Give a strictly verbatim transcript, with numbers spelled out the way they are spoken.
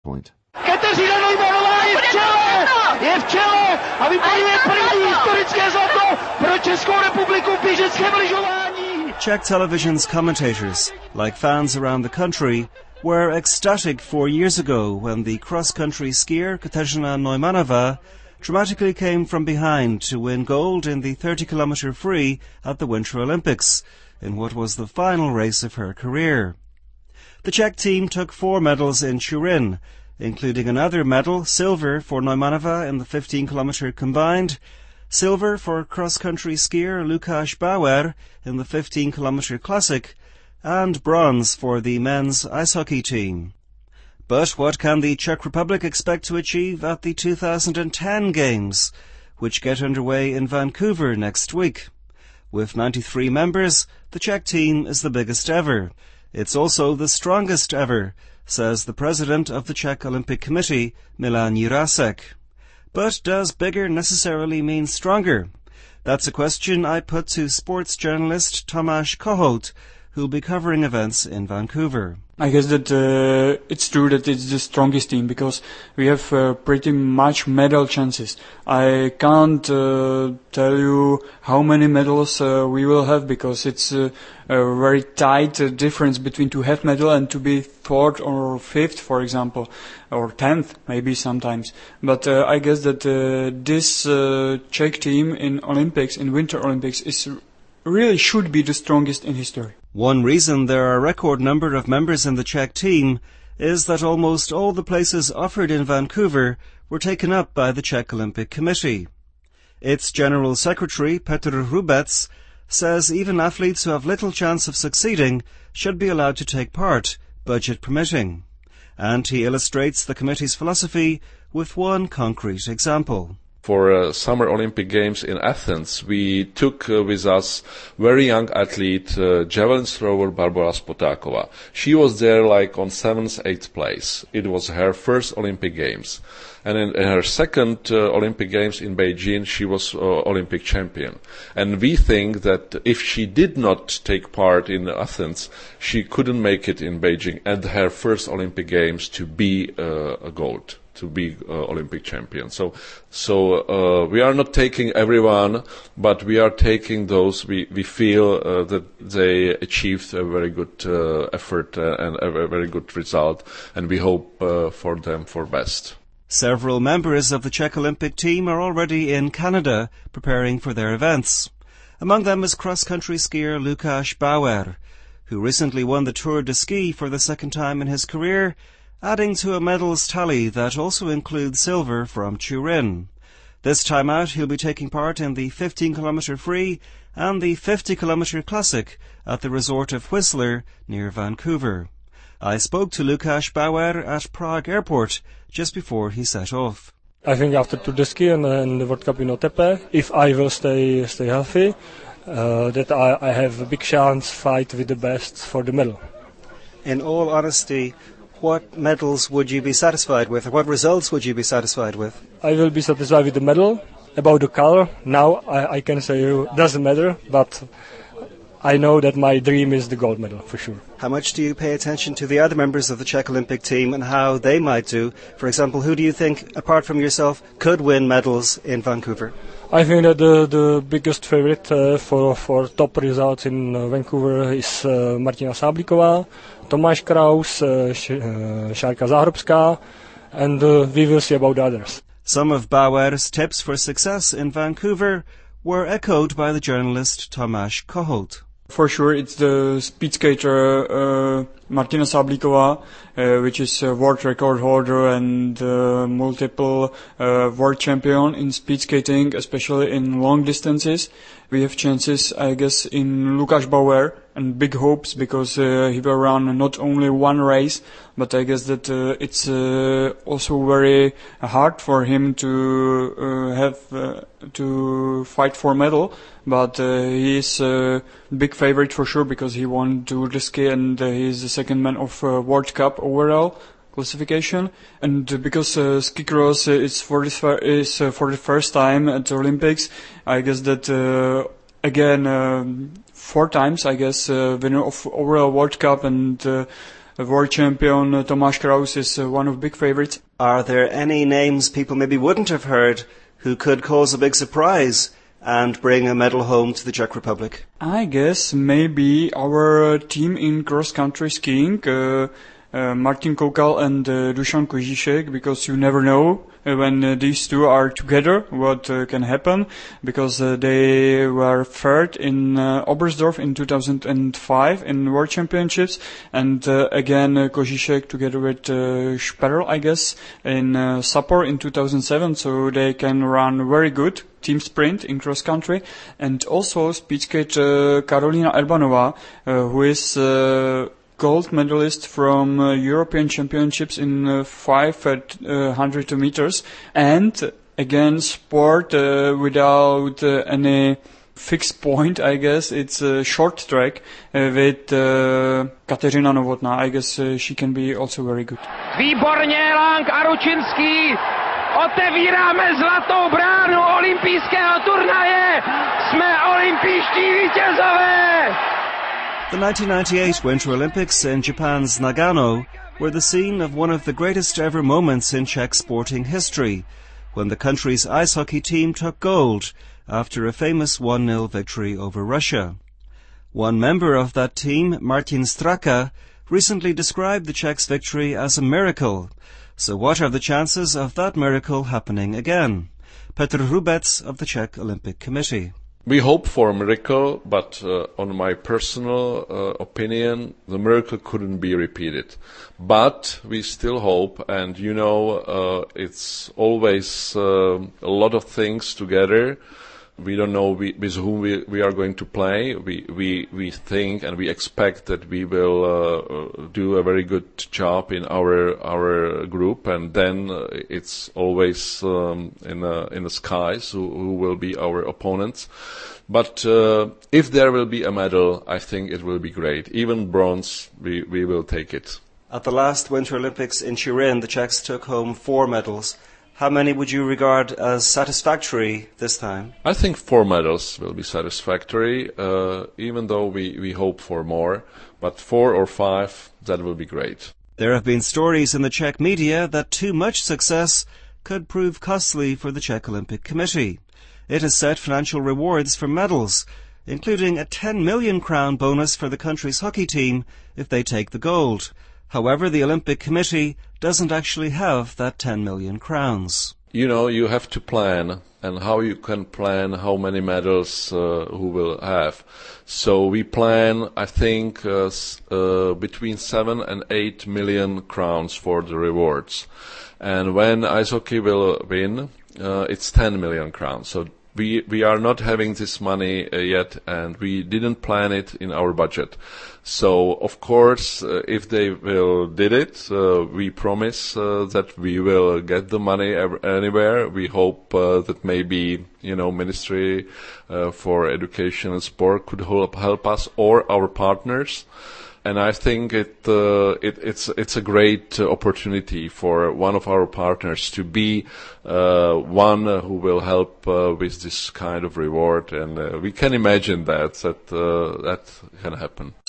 point. Kateřina Neumannová je v čele! Je v čele! A vypaduje první historické zlato pro Českou republiku v běžeckém lyžování! Czech television's commentators, like fans around the country, were ecstatic four years ago when the cross-country skier Kateřina Neumannová dramatically came from behind to win gold in the thirty kilometre free at the Winter Olympics, in what was the final race of her career. The Czech team took four medals in Turin, including another medal, silver for Neumannová in the fifteen kilometre combined, silver for cross-country skier Lukáš Bauer in the fifteen kilometre classic, and bronze for the men's ice hockey team. But what can the Czech Republic expect to achieve at the two thousand ten Games, which get underway in Vancouver next week? With ninety-three members, the Czech team is the biggest ever. It's also the strongest ever, says the president of the Czech Olympic Committee, Milan Jirásek. But does bigger necessarily mean stronger? That's a question I put to sports journalist Tomáš Kohouta, who'll be covering events in Vancouver. I guess that uh, it's true that it's the strongest team because we have uh, pretty much medal chances. I can't uh, tell you how many medals uh, we will have because it's uh, a very tight uh, difference between to have medal and to be fourth or fifth, for example, or tenth maybe sometimes. But uh, I guess that uh, this uh, Czech team in Olympics, in Winter Olympics, is really should be the strongest in history. One reason there are a record number of members in the Czech team is that almost all the places offered in Vancouver were taken up by the Czech Olympic Committee. Its General Secretary, Petr Hrubec, says even athletes who have little chance of succeeding should be allowed to take part, budget permitting. And he illustrates the committee's philosophy with one concrete example. For uh, Summer Olympic Games in Athens, we took uh, with us very young athlete, uh, javelin thrower Barbora Spotáková. She was there like on seventh, eighth place. It was her first Olympic Games. And in, in her second uh, Olympic Games in Beijing, she was uh, Olympic champion. And we think that if she did not take part in Athens, she couldn't make it in Beijing and her first Olympic Games to be uh, a gold. to be uh, Olympic champion. So, so uh, we are not taking everyone, but we are taking those we, we feel uh, that they achieved a very good uh, effort uh, and a very good result, and we hope uh, for them for best. Several members of the Czech Olympic team are already in Canada preparing for their events. Among them is cross-country skier Lukáš Bauer, who recently won the Tour de Ski for the second time in his career, adding to a medals tally that also includes silver from Turin. This time out he'll be taking part in the fifteen kilometre free and the fifty kilometre classic at the resort of Whistler near Vancouver. I spoke to Lukáš Bauer at Prague Airport just before he set off. I think after Tour de Ski and, and the World Cup in Otepää, if I will stay stay healthy, uh, that I, I have a big chance fight with the best for the medal. In all honesty, what medals would you be satisfied with, or what results would you be satisfied with? I will be satisfied with the medal. About the color, now I, I can say it doesn't matter, but I know that my dream is the gold medal, for sure. How much do you pay attention to the other members of the Czech Olympic team and how they might do? For example, who do you think, apart from yourself, could win medals in Vancouver? I think that the, the biggest favorite uh, for for top results in uh, Vancouver is uh, Martina Sáblíková, Tomáš Kraus, uh, Š- uh, Šárka Záhrobská, and uh, we will see about the others. Some of Bauer's tips for success in Vancouver were echoed by the journalist Tomáš Kohouta. For sure, it's the speed skater uh, Martina Sáblíková, uh, which is a world record holder and uh, multiple uh, world champion in speed skating, especially in long distances. We have chances, I guess, in Lukáš Bauer, and big hopes because uh, he will run not only one race, but I guess that uh, it's uh, also very hard for him to uh, have uh, to fight for medal. But uh, he is a big favorite for sure because he won Tour de Ski and uh, he is the second man of uh, World Cup overall classification. And uh, because uh, ski cross uh, is for this fir- is uh, for the first time at the Olympics, I guess that uh, again um, four times I guess uh, winner of overall World Cup and uh, world champion uh, Tomáš Kraus is uh, one of big favorites. Are there any names people maybe wouldn't have heard who could cause a big surprise and bring a medal home to the Czech Republic? I guess maybe our uh, team in cross-country skiing, uh, uh, Martin Koukal and uh, Dušan Kožíšek, because you never know uh, when uh, these two are together what uh, can happen, because uh, they were third in uh, Oberstdorf in two thousand five in World Championships, and uh, again uh, Kožíšek together with uh, Sperl, I guess, in uh, Sapporo in two thousand seven, so they can run very good team sprint in cross country. And also speed skate uh, Karolina Erbanova, uh, who is uh, gold medalist from uh, European Championships in uh, five hundred meters, and again sport uh, without uh, any fixed point, I guess. It's a short track uh, with uh, Kateřina Novotná. I guess uh, she can be also very good. Výborně, Lang a Ručinský. Otevíráme zlatou bránu olympijského turnaje. Jsme olympijští vítězové. The nineteen ninety-eight Winter Olympics in Japan's Nagano were the scene of one of the greatest ever moments in Czech sporting history, when the country's ice hockey team took gold after a famous one nil victory over Russia. One member of that team, Martin Straka, recently described the Czechs' victory as a miracle. So what are the chances of that miracle happening again? Petr Hrubec of the Czech Olympic Committee. We hope for a miracle, but uh, on my personal uh, opinion, the miracle couldn't be repeated. But we still hope, and you know, uh, it's always uh, a lot of things together. We don't know we, with whom we, we are going to play. We, we, we think and we expect that we will uh, do a very good job in our our group, and then uh, it's always um, in the in the skies who, who will be our opponents. But uh, if there will be a medal, I think it will be great. Even bronze, we, we will take it. At the last Winter Olympics in Turin, the Czechs took home four medals. How many would you regard as satisfactory this time? I think four medals will be satisfactory, uh, even though we, we hope for more. But four or five, that will be great. There have been stories in the Czech media that too much success could prove costly for the Czech Olympic Committee. It has set financial rewards for medals, including a ten million crown bonus for the country's hockey team if they take the gold. However, the Olympic Committee doesn't actually have that ten million crowns. You know, you have to plan, and how you can plan how many medals uh, who will have. So we plan, I think, uh, uh, between seven and eight million crowns for the rewards. And when ice hockey will win, uh, it's ten million crowns. So We we are not having this money uh, yet, and we didn't plan it in our budget. So, of course, uh, if they will did it, uh, we promise uh, that we will get the money ev- anywhere. We hope uh, that maybe, you know, Ministry uh, for Education and Sport could help, help us, or our partners. And I think it, uh, it it's it's a great uh, opportunity for one of our partners to be uh, one uh, who will help uh, with this kind of reward, and uh, we can imagine that that uh, that can happen.